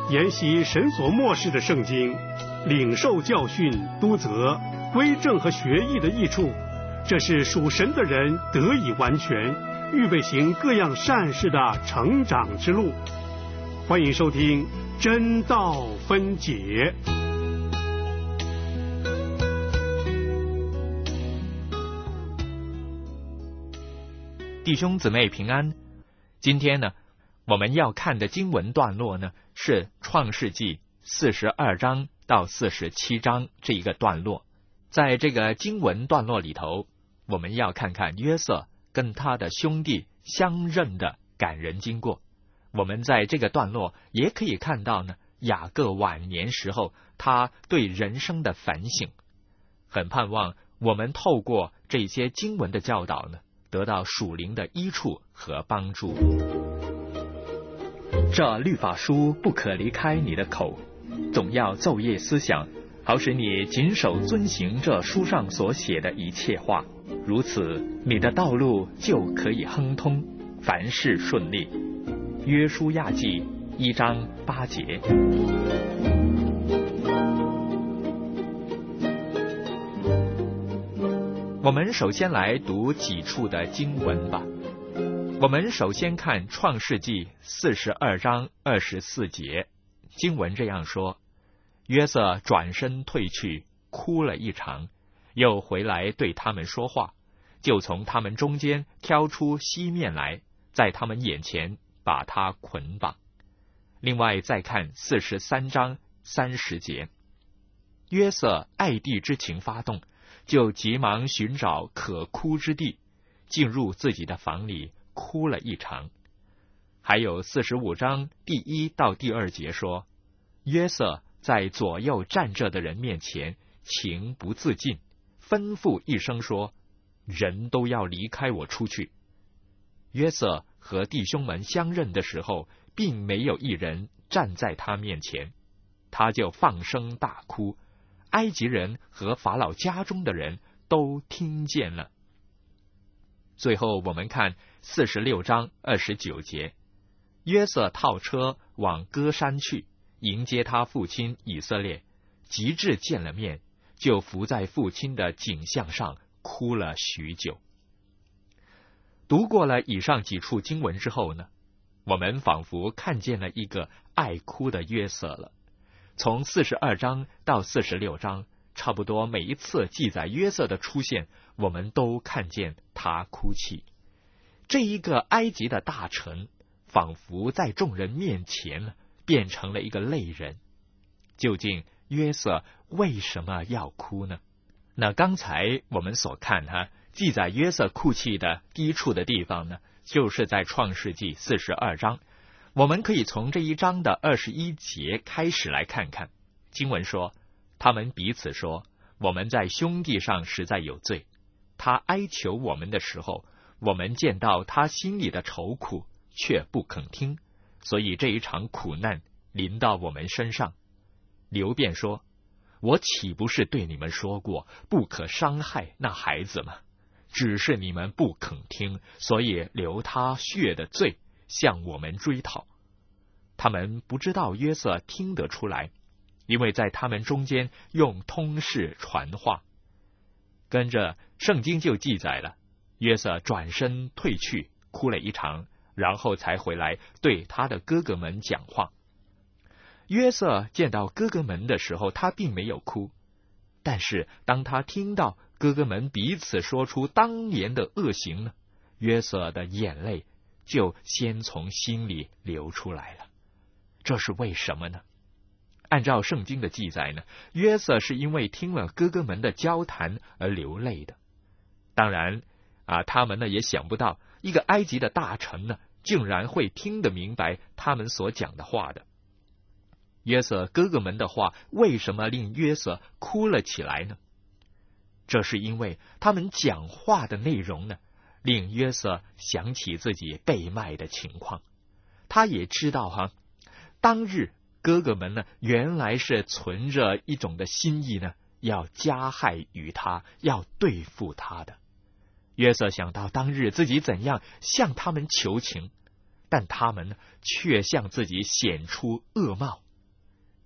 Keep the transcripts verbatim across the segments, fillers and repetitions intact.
研习神所默示的圣经，领受教训、督责、归正和学艺的益处，这是属神的人得以完全，预备行各样善事的成长之路。欢迎收听真道分解。 弟兄姊妹平安。今天呢，我们要看的经文段落呢，是创世纪四十二章到四十七章这一个段落。在这个经文段落里头，我们要看看约瑟跟他的兄弟相认的感人经过。我们在这个段落也可以看到呢，雅各晚年时候他对人生的反省。很盼望我们透过这些经文的教导呢，得到属灵的益处和帮助。这律法书不可离开你的口，总要昼夜思想，好使你谨守遵行这书上所写的一切话。如此，你的道路就可以亨通，凡事顺利。约书亚记一章八节。我们首先来读几处的经文吧。我们首先看创世纪四十二章二十四节，经文这样说：约瑟转身退去，哭了一场，又回来对他们说话，就从他们中间挑出西面来，在他们眼前把他捆绑。另外再看四十三章三十节，约瑟爱弟之情发动，就急忙寻找可哭之地，进入自己的房里，哭了一场。还有四十五章第一到第二节说，约瑟在左右站着的人面前情不自禁，吩咐一声说，人都要离开我出去。约瑟和弟兄们相认的时候，并没有一人站在他面前，他就放声大哭，埃及人和法老家中的人都听见了。最后我们看四十六章二十九节，约瑟套车往歌山去，迎接他父亲以色列，及至见了面，就伏在父亲的颈项上哭了许久。读过了以上几处经文之后呢，我们仿佛看见了一个爱哭的约瑟了。从四十二章到四十六章，差不多每一次记载约瑟的出现，我们都看见他哭泣。这一个埃及的大臣，仿佛在众人面前变成了一个泪人。究竟约瑟为什么要哭呢？那刚才我们所看哈，记载约瑟哭泣的第一处的地方呢，就是在创世纪四十二章。我们可以从这一章的二十一节开始来看看。经文说，他们彼此说，我们在兄弟上实在有罪。他哀求我们的时候，我们见到他心里的愁苦，却不肯听，所以这一场苦难临到我们身上。流便说，我岂不是对你们说过，不可伤害那孩子吗？只是你们不肯听，所以流他血的罪向我们追讨。他们不知道约瑟听得出来，因为在他们中间用通事传话。跟着圣经就记载了，约瑟转身退去，哭了一场，然后才回来对他的哥哥们讲话。约瑟见到哥哥们的时候，他并没有哭，但是当他听到哥哥们彼此说出当年的恶行呢，约瑟的眼泪就先从心里流出来了。这是为什么呢？按照圣经的记载呢，约瑟是因为听了哥哥们的交谈而流泪的。当然啊，他们呢也想不到，一个埃及的大臣呢，竟然会听得明白他们所讲的话的。约瑟哥哥们的话为什么令约瑟哭了起来呢？这是因为他们讲话的内容呢，令约瑟想起自己被卖的情况。他也知道哈，当日哥哥们呢，原来是存着一种的心意呢，要加害于他，要对付他的。约瑟想到当日自己怎样向他们求情，但他们呢，却向自己显出恶貌，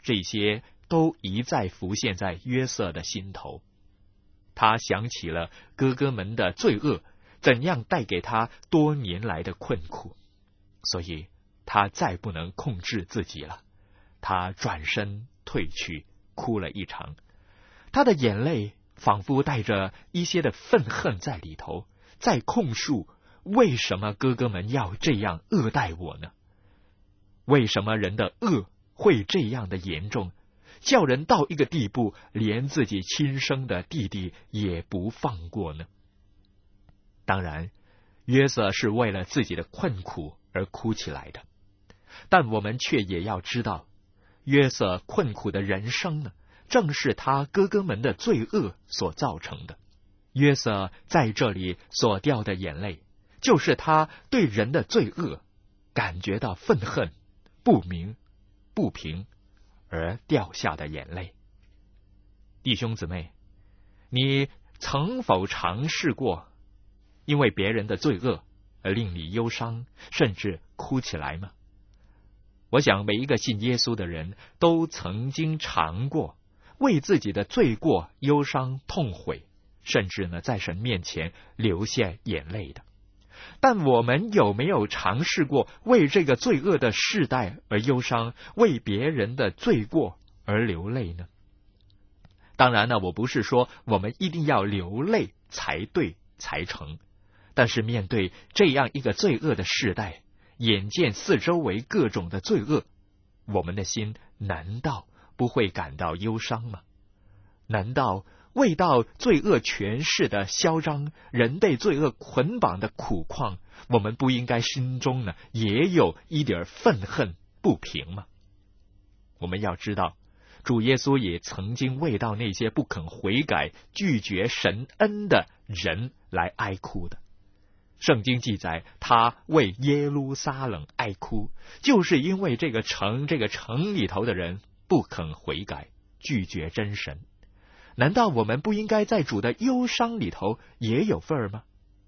这些都一再浮现在约瑟的心头。他想起了哥哥们的罪恶怎样带给他多年来的困苦，所以他再不能控制自己了。他转身退去，哭了一场。他的眼泪仿佛带着一些的愤恨在里头，在控诉为什么哥哥们要这样恶待我呢？为什么人的恶会这样的严重，叫人到一个地步，连自己亲生的弟弟也不放过呢？当然，约瑟是为了自己的困苦而哭起来的，但我们却也要知道，约瑟困苦的人生呢，正是他哥哥们的罪恶所造成的。约瑟在这里所掉的眼泪，就是他对人的罪恶感觉到愤恨、不明、不平而掉下的眼泪。弟兄姊妹，你曾否尝试过因为别人的罪恶而令你忧伤，甚至哭起来吗？我想每一个信耶稣的人都曾经尝过为自己的罪过忧伤痛悔，甚至呢在神面前流下眼泪的。但我们有没有尝试过为这个罪恶的世代而忧伤，为别人的罪过而流泪呢？当然呢，我不是说我们一定要流泪才对才成，但是面对这样一个罪恶的世代，眼见四周围各种的罪恶，我们的心难道不会感到忧伤吗？难道未到罪恶权势的嚣张，人被罪恶捆绑的苦况，我们不应该心中呢也有一点愤恨不平吗？我们要知道，主耶稣也曾经为到那些不肯悔改、拒绝神恩的人来哀哭的。圣经记载，他为耶路撒冷哀哭，就是因为这个城这个城里头的人不肯悔改，拒绝真神。难道我们不应该在主的忧伤里头也有份儿吗？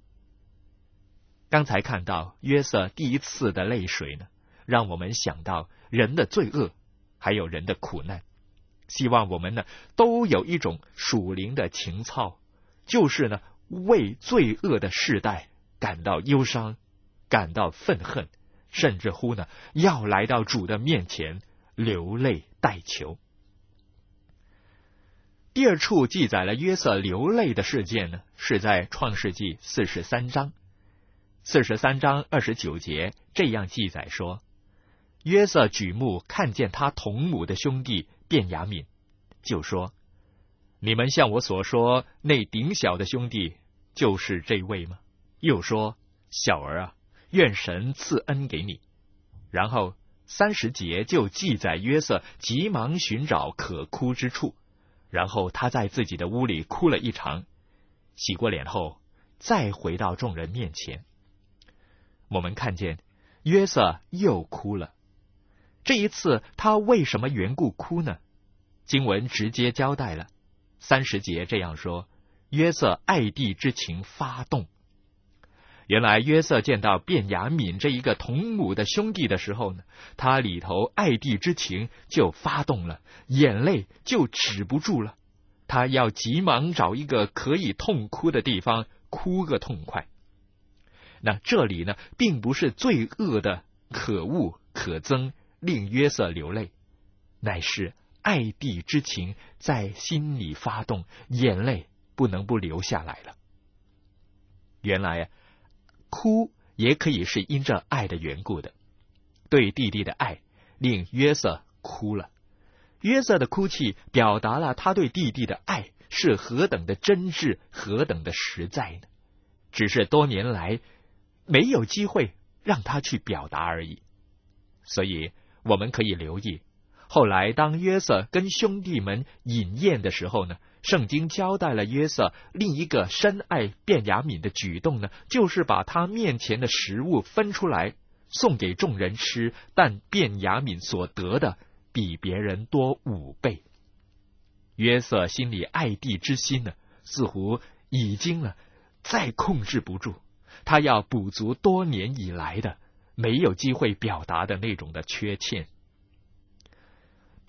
刚才看到约瑟第一次的泪水呢，让我们想到人的罪恶，还有人的苦难。希望我们呢都有一种属灵的情操，就是呢为罪恶的世代感到忧伤，感到愤恨，甚至乎呢要来到主的面前流泪代求。第二处记载了约瑟流泪的事件呢，是在创世纪四十三章。四十三章二十九节这样记载说，约瑟举目看见他同母的兄弟便雅悯，就说：你们向我所说那顶小的兄弟就是这位吗？又说：小儿啊，愿神赐恩给你。然后三十节就记载约瑟急忙寻找可哭之处，然后他在自己的屋里哭了一场，洗过脸后再回到众人面前。我们看见约瑟又哭了。这一次他为什么缘故哭呢？经文直接交代了。三十节这样说：约瑟爱弟之情发动。原来约瑟见到便雅悯这一个同母的兄弟的时候呢，他里头爱弟之情就发动了，眼泪就止不住了。他要急忙找一个可以痛哭的地方哭个痛快。那这里呢，并不是罪恶的可恶可憎令约瑟流泪，乃是爱弟之情在心里发动，眼泪不能不流下来了。原来啊，哭也可以是因着爱的缘故的。对弟弟的爱令约瑟哭了。约瑟的哭泣表达了他对弟弟的爱是何等的真挚，何等的实在呢？只是多年来没有机会让他去表达而已。所以我们可以留意，后来当约瑟跟兄弟们饮宴的时候呢，圣经交代了约瑟另一个深爱便雅悯的举动呢，就是把他面前的食物分出来送给众人吃，但便雅悯所得的比别人多五倍。约瑟心里爱弟之心呢，似乎已经呢再控制不住，他要补足多年以来的没有机会表达的那种的缺欠。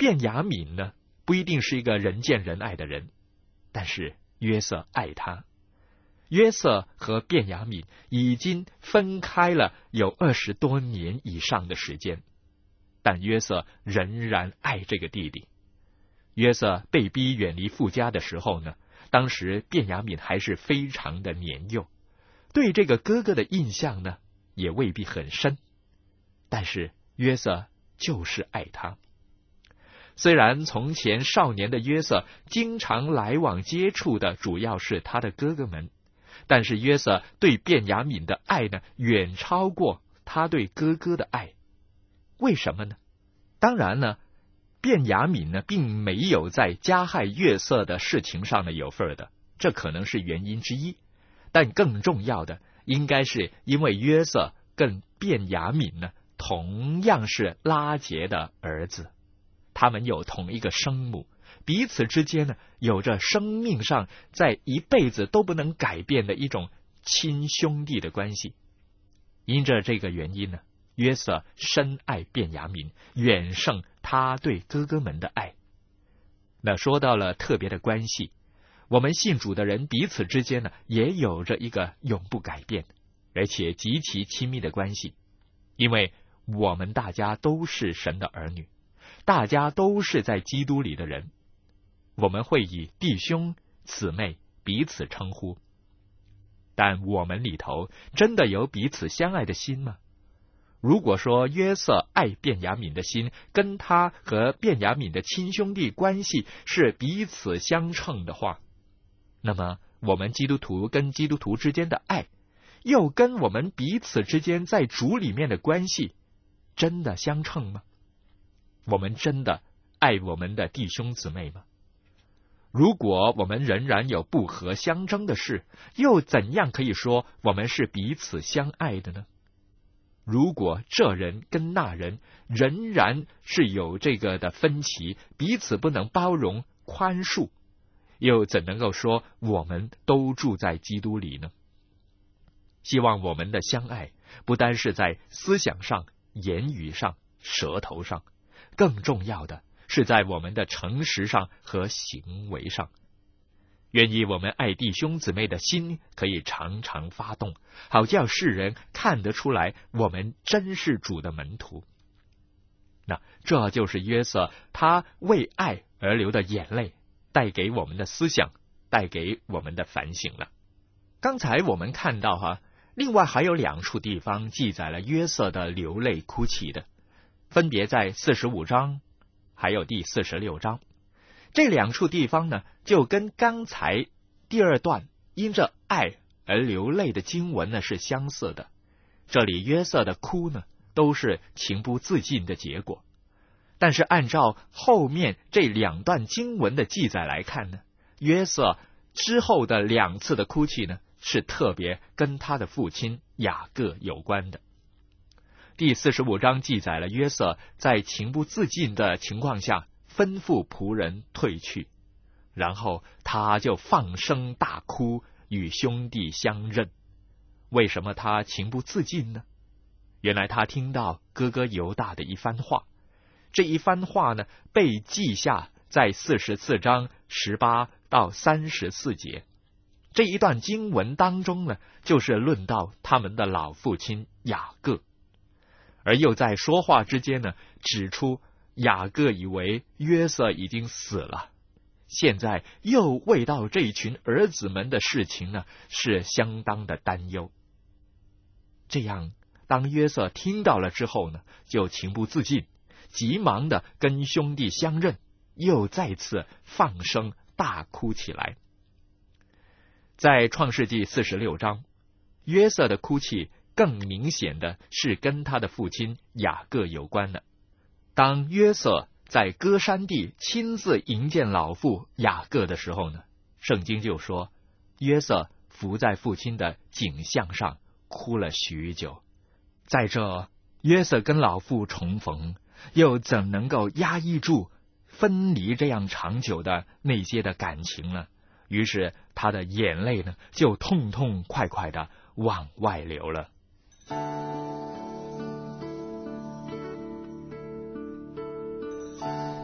便雅悯呢，不一定是一个人见人爱的人，但是约瑟爱他。约瑟和便雅悯已经分开了有二十多年以上的时间，但约瑟仍然爱这个弟弟。约瑟被逼远离父家的时候呢，当时便雅悯还是非常的年幼，对这个哥哥的印象呢也未必很深，但是约瑟就是爱他。虽然从前少年的约瑟经常来往接触的主要是他的哥哥们，但是约瑟对便雅悯的爱呢，远超过他对哥哥的爱。为什么呢？当然呢，便雅悯呢并没有在加害约瑟的事情上呢有份的，这可能是原因之一。但更重要的，应该是因为约瑟跟便雅悯呢同样是拉结的儿子，他们有同一个生母，彼此之间呢有着生命上在一辈子都不能改变的一种亲兄弟的关系。因着这个原因呢，约瑟深爱便雅悯，远胜他对哥哥们的爱。那说到了特别的关系，我们信主的人彼此之间呢也有着一个永不改变而且极其亲密的关系，因为我们大家都是神的儿女，大家都是在基督里的人，我们会以弟兄姊妹彼此称呼。但我们里头真的有彼此相爱的心吗？如果说约瑟爱便雅悯的心跟他和便雅悯的亲兄弟关系是彼此相称的话，那么我们基督徒跟基督徒之间的爱又跟我们彼此之间在主里面的关系真的相称吗？我们真的爱我们的弟兄姊妹吗？如果我们仍然有不和相争的事，又怎样可以说我们是彼此相爱的呢？如果这人跟那人仍然是有这个的分歧，彼此不能包容宽恕，又怎能够说我们都住在基督里呢？希望我们的相爱不单是在思想上、言语上、舌头上，更重要的是在我们的诚实上和行为上。愿意我们爱弟兄姊妹的心可以常常发动，好叫世人看得出来我们真是主的门徒。那这就是约瑟他为爱而流的眼泪带给我们的思想，带给我们的反省了。刚才我们看到哈、啊，另外还有两处地方记载了约瑟的流泪哭泣的，分别在四十五章还有第四十六章。这两处地方呢，就跟刚才第二段因着爱而流泪的经文呢是相似的。这里约瑟的哭呢，都是情不自禁的结果。但是按照后面这两段经文的记载来看呢，约瑟之后的两次的哭泣呢，是特别跟他的父亲雅各有关的。第四十五章记载了约瑟在情不自禁的情况下吩咐仆人退去，然后他就放声大哭，与兄弟相认。为什么他情不自禁呢？原来他听到哥哥犹大的一番话，这一番话呢，被记下在四十四章十八到三十四节。这一段经文当中呢，就是论到他们的老父亲雅各，而又在说话之间呢，指出雅各以为约瑟已经死了，现在又为到这一群儿子们的事情呢，是相当的担忧。这样，当约瑟听到了之后呢，就情不自禁，急忙的跟兄弟相认，又再次放声大哭起来。在创世纪四十六章，约瑟的哭泣更明显的是跟他的父亲雅各有关的。当约瑟在歌珊地亲自迎见老父雅各的时候呢，圣经就说约瑟伏在父亲的颈项上哭了许久。在这约瑟跟老父重逢，又怎能够压抑住分离这样长久的那些的感情呢？于是他的眼泪呢，就痛痛快快的往外流了。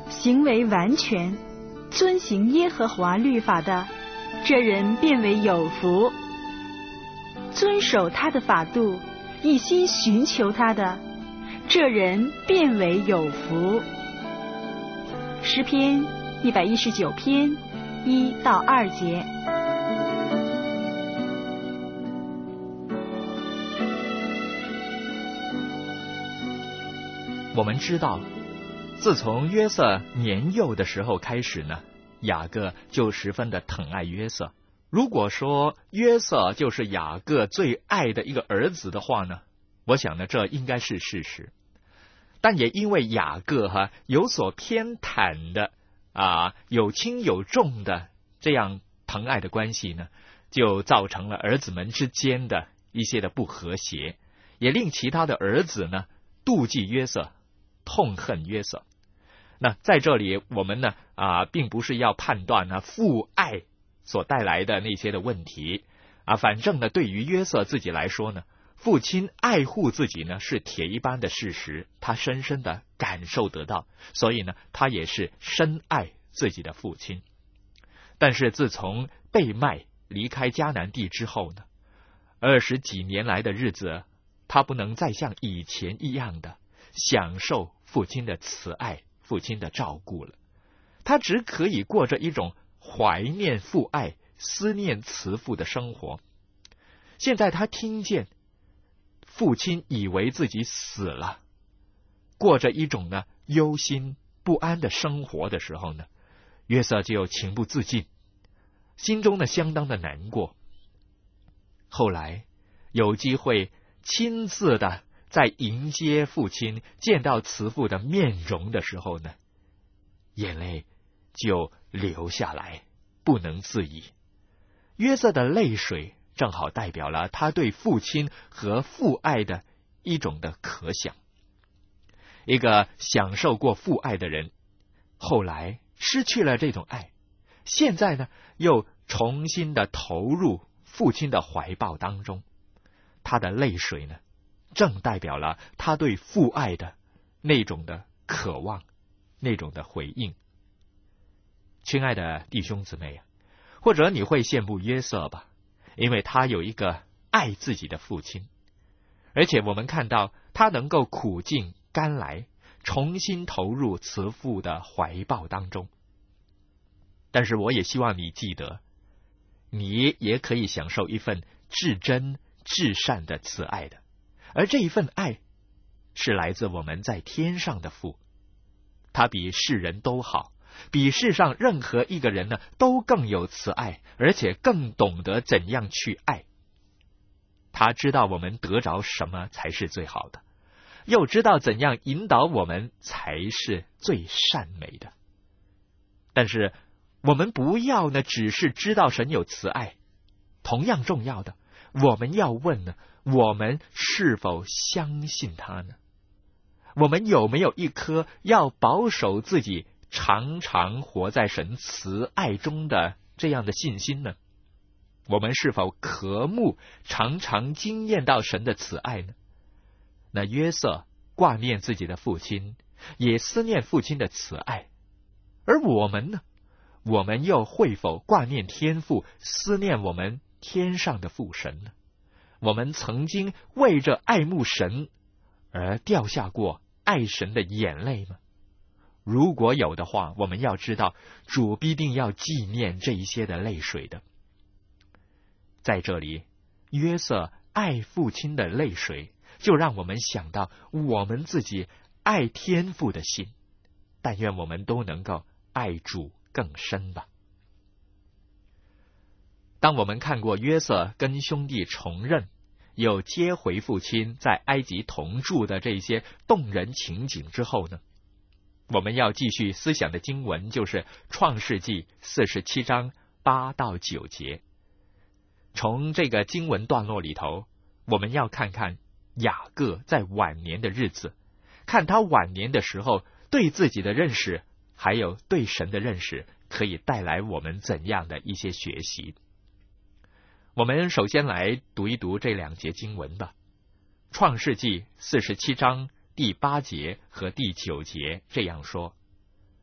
行为完全，遵行耶和华律法的，这人便为有福。遵守他的法度，一心寻求他的，这人便为有福。诗篇一百一十九篇一到二节。 我们知道，自从约瑟年幼的时候开始呢，雅各就十分的疼爱约瑟。如果说约瑟就是雅各最爱的一个儿子的话呢，我想呢，这应该是事实。但也因为雅各哈有所偏袒的啊，有轻有重的这样疼爱的关系呢，就造成了儿子们之间的一些的不和谐，也令其他的儿子呢妒忌约瑟，痛恨约瑟。那在这里我们呢啊，并不是要判断呢父爱所带来的那些的问题啊，反正呢对于约瑟自己来说呢，父亲爱护自己呢是铁一般的事实，他深深的感受得到，所以呢他也是深爱自己的父亲。但是自从被卖离开迦南地之后呢，二十几年来的日子，他不能再像以前一样的享受父亲的慈爱，父亲的照顾了。他只可以过着一种怀念父爱、思念慈父的生活。现在他听见父亲以为自己死了，过着一种呢忧心不安的生活的时候呢，约瑟就情不自禁，心中呢相当的难过。后来有机会亲自的在迎接父亲，见到慈父的面容的时候呢，眼泪就流下来，不能自已。约瑟的泪水正好代表了他对父亲和父爱的一种的可想。一个享受过父爱的人，后来失去了这种爱，现在呢又重新的投入父亲的怀抱当中，他的泪水呢正代表了他对父爱的那种的渴望，那种的回应。亲爱的弟兄姊妹啊，或者你会羡慕约瑟吧，因为他有一个爱自己的父亲，而且我们看到他能够苦尽甘来，重新投入慈父的怀抱当中。但是我也希望你记得，你也可以享受一份至真至善的慈爱的，而这一份爱是来自我们在天上的父，他比世人都好，比世上任何一个人呢都更有慈爱，而且更懂得怎样去爱。他知道我们得着什么才是最好的，又知道怎样引导我们才是最善美的。但是我们不要呢只是知道神有慈爱，同样重要的，我们要问呢，我们是否相信他呢？我们有没有一颗要保守自己常常活在神慈爱中的这样的信心呢？我们是否渴慕常常经验到神的慈爱呢？那约瑟挂念自己的父亲，也思念父亲的慈爱，而我们呢？我们又会否挂念天父，思念我们天上的父神呢？我们曾经为着爱慕神而掉下过爱神的眼泪吗？如果有的话，我们要知道，主必定要纪念这一些的泪水的。在这里，约瑟爱父亲的泪水，就让我们想到我们自己爱天父的心。但愿我们都能够爱主更深吧。当我们看过约瑟跟兄弟重认，又接回父亲在埃及同住的这些动人情景之后呢，我们要继续思想的经文就是创世纪四十七章八到九节。从这个经文段落里头，我们要看看雅各在晚年的日子，看他晚年的时候对自己的认识，还有对神的认识，可以带来我们怎样的一些学习。我们首先来读一读这两节经文吧。创世纪四十七章第八节和第九节这样说：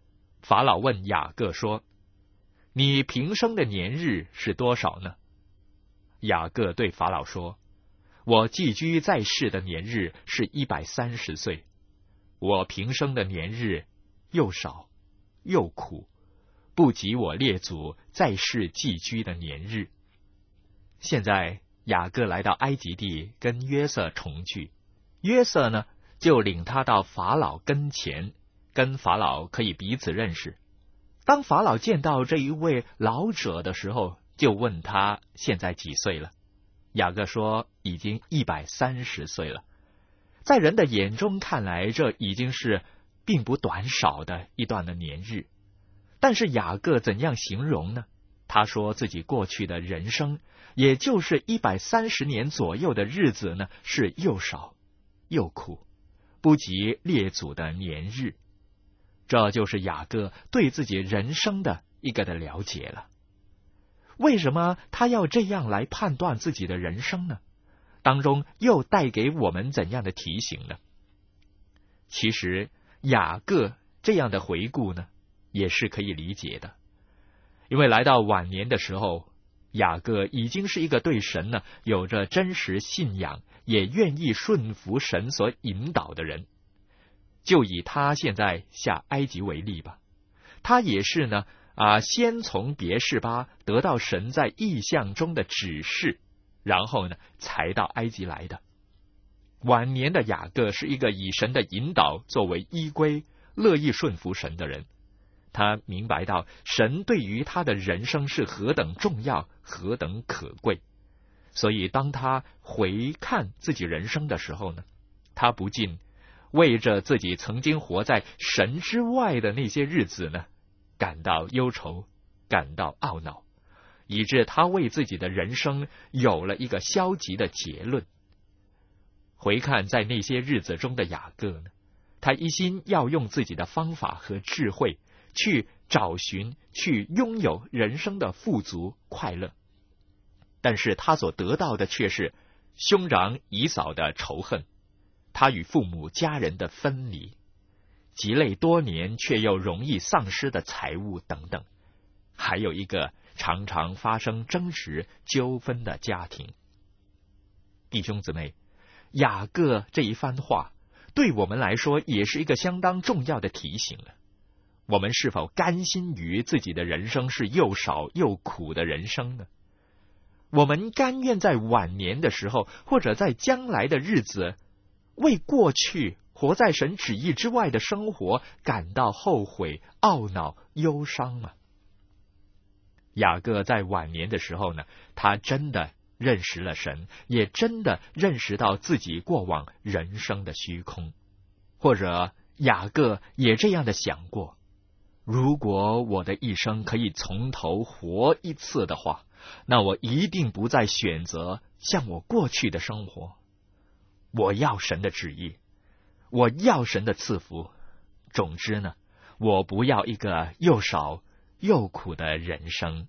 法老问雅各说：你平生的年日是多少呢？雅各对法老说：我寄居在世的年日是一百三十岁，我平生的年日又少又苦，不及我列祖在世寄居的年日。现在雅各来到埃及地，跟约瑟重聚，约瑟呢就领他到法老跟前，跟法老可以彼此认识。当法老见到这一位老者的时候，就问他现在几岁了。雅各说已经一百三十岁了。在人的眼中看来，这已经是并不短少的一段的年日。但是雅各怎样形容呢？他说自己过去的人生，也就是一百三十年左右的日子呢，是又少又苦，不及列祖的年日。这就是雅各对自己人生的一个的了解了。为什么他要这样来判断自己的人生呢？当中又带给我们怎样的提醒呢？其实雅各这样的回顾呢，也是可以理解的。因为来到晚年的时候，雅各已经是一个对神呢有着真实信仰，也愿意顺服神所引导的人。就以他现在下埃及为例吧，他也是呢啊，先从别是巴得到神在异象中的指示，然后呢才到埃及来的。晚年的雅各是一个以神的引导作为依归，乐意顺服神的人。他明白到神对于他的人生是何等重要，何等可贵。所以当他回看自己人生的时候呢，他不禁为着自己曾经活在神之外的那些日子呢感到忧愁，感到懊恼，以致他为自己的人生有了一个消极的结论。回看在那些日子中的雅各呢，他一心要用自己的方法和智慧去找寻，去拥有人生的富足快乐，但是他所得到的却是兄长以扫的仇恨，他与父母家人的分离，积累多年却又容易丧失的财物等等，还有一个常常发生争执纠纷的家庭。弟兄姊妹，雅各这一番话对我们来说也是一个相当重要的提醒了。我们是否甘心于自己的人生是又少又苦的人生呢？我们甘愿在晚年的时候，或者在将来的日子，为过去活在神旨意之外的生活感到后悔、懊恼、忧伤吗？雅各在晚年的时候呢，他真的认识了神，也真的认识到自己过往人生的虚空。或者雅各也这样的想过，如果我的一生可以从头活一次的话，那我一定不再选择像我过去的生活。我要神的旨意，我要神的赐福。总之呢，我不要一个又少又苦的人生。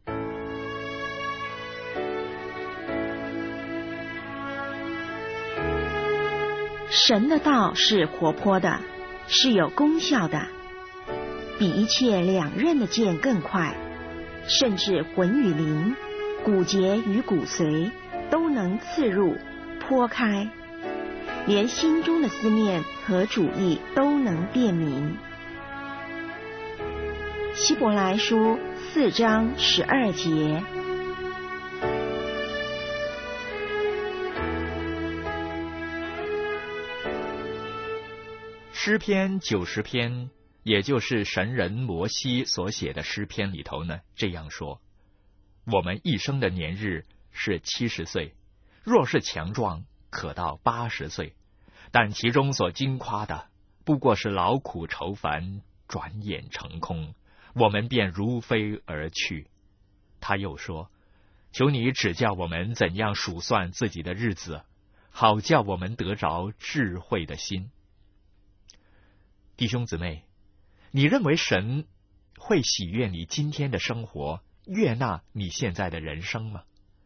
神的道是活泼的，是有功效的，比一切两刃的剑更快，甚至魂与灵、骨节与骨髓都能刺入、剖开，连心中的思念和主意都能辨明。希伯来书四章十二节。 诗篇九十篇，也就是神人摩西所写的诗篇里头呢，这样说：我们一生的年日是七十岁，若是强壮，可到八十岁，但其中所经夸的，不过是劳苦愁烦，转眼成空，我们便如飞而去。他又说：求你指教我们怎样数算自己的日子，好叫我们得着智慧的心。弟兄姊妹，你认为神会喜悦你今天的生活，悦纳你现在的人生吗？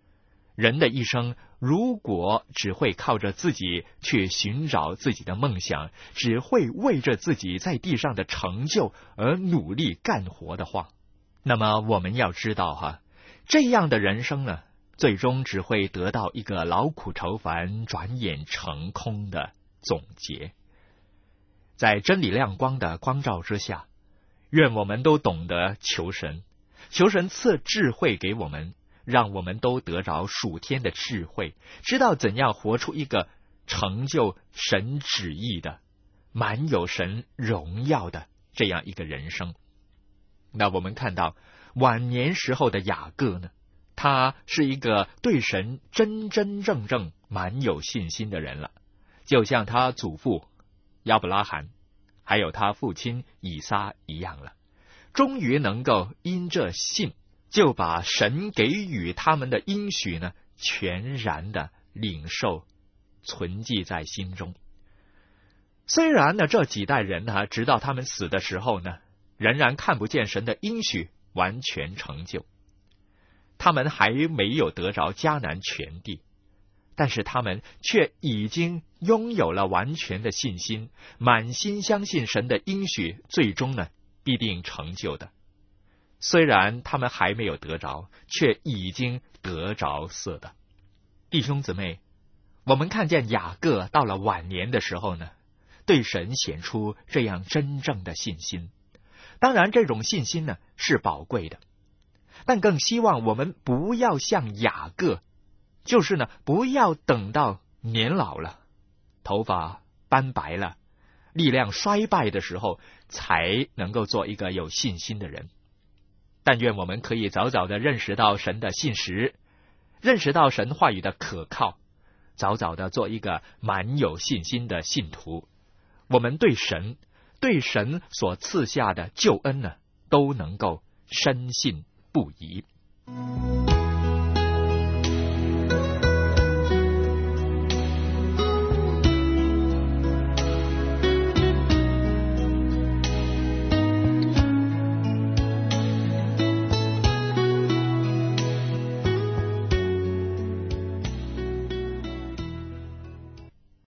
人的一生如果只会靠着自己去寻找自己的梦想，只会为着自己在地上的成就而努力干活的话，那么我们要知道哈，这样的人生呢，最终只会得到一个劳苦愁烦，转眼成空的总结。在真理亮光的光照之下，愿我们都懂得求神，求神赐智慧给我们，让我们都得着属天的智慧，知道怎样活出一个成就神旨意的、满有神荣耀的这样一个人生。那我们看到晚年时候的雅各呢，他是一个对神真真正正满有信心的人了，就像他祖父亚伯拉罕还有他父亲以撒一样了，终于能够因这信，就把神给予他们的应许呢，全然的领受存记在心中。虽然呢这几代人呢，直到他们死的时候呢，仍然看不见神的应许完全成就，他们还没有得着迦南全地，但是他们却已经拥有了完全的信心，满心相信神的应许最终呢必定成就的。虽然他们还没有得着，却已经得着似的。弟兄姊妹，我们看见雅各到了晚年的时候呢，对神显出这样真正的信心。当然这种信心呢是宝贵的，但更希望我们不要像雅各，就是呢不要等到年老了，头发斑白了，力量衰败的时候才能够做一个有信心的人。但愿我们可以早早的认识到神的信实，认识到神话语的可靠，早早的做一个满有信心的信徒。我们对神对神所赐下的救恩呢，都能够深信不疑。